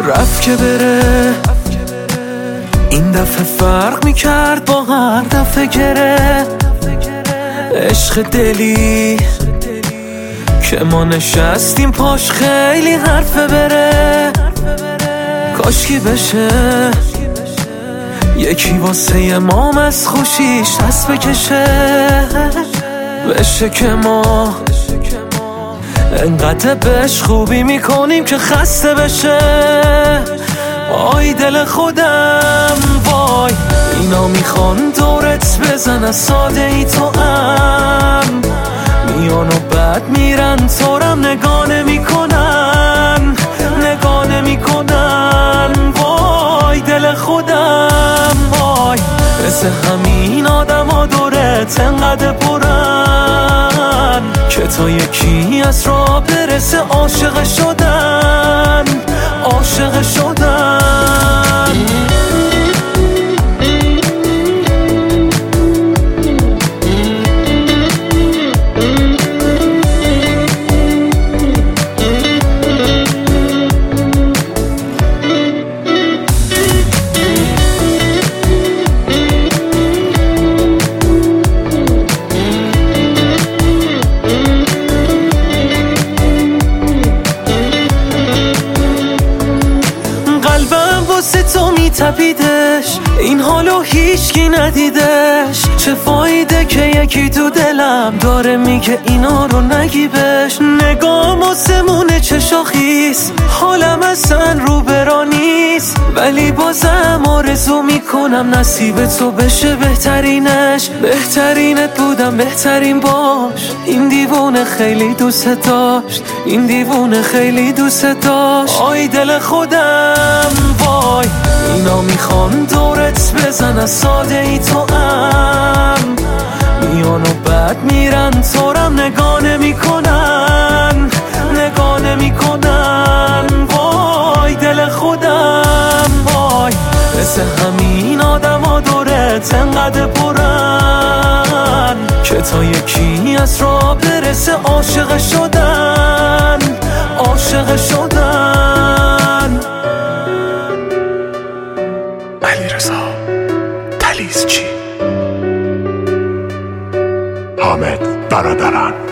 رفت که بره، این دفعه فرق میکرد با هر دفعه گره. عشق دلی که ما نشستیم پاش خیلی حرفه بره. کاشکی بشه یکی واسه ما از خوشیش دست بکشه. بشه که ما انقدر بهش خوبی میکنیم که خسته بشه. آی دل خودم وای، اینا میخوان دورت بزنن ساده ای تو هم میان و بعد میرن تورم نگاه نمیکنن، نگاه نمیکنن. وای دل خودم وای، مثل همین آدم ها دورت انقدر پرن که تا یکی از راه برسه عاشق شدن، عاشق شدن. واسه تو میتپیدش، این حالو هیچکی ندیدش. چه فایده که یکی تو دلم داره میگه اینا رو نگی بهش. نگام آسمونه چه شاخیست، حالم اصلا رو برا نیست، ولی بازم آرزو میکنم نصیب تو بشه بهترینش. بهترینت بودم بهترین باش، این دیوونه خیلی دوست داشت، این دیوونه خیلی دوست داشت. آی دل خودم وای، اینا میخوان دورت بزنن ساده ای تو هم میان و بعد میرن تورم نگاه نمیکنن، نگاه نمیکنن. وای دل خودم وای، مثل همین آدم ها دورت انقدر پرن که تا یکی از راه برسه عاشق شدن، عاشق شدن. علیرضا تلیزچی، حامد برادران.